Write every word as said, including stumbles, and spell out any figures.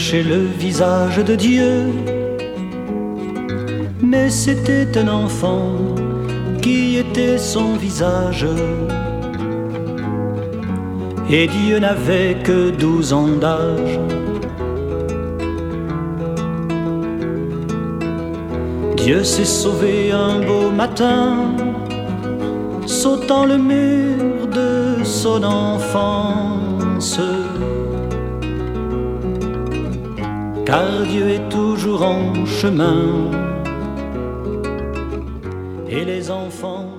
cherchait le visage de Dieu, mais c'était un enfant qui était son visage. Et Dieu n'avait que douze ans d'âge. Dieu s'est sauvé un beau matin, sautant le mur de son enfance. Car Dieu est toujours en chemin, et les enfants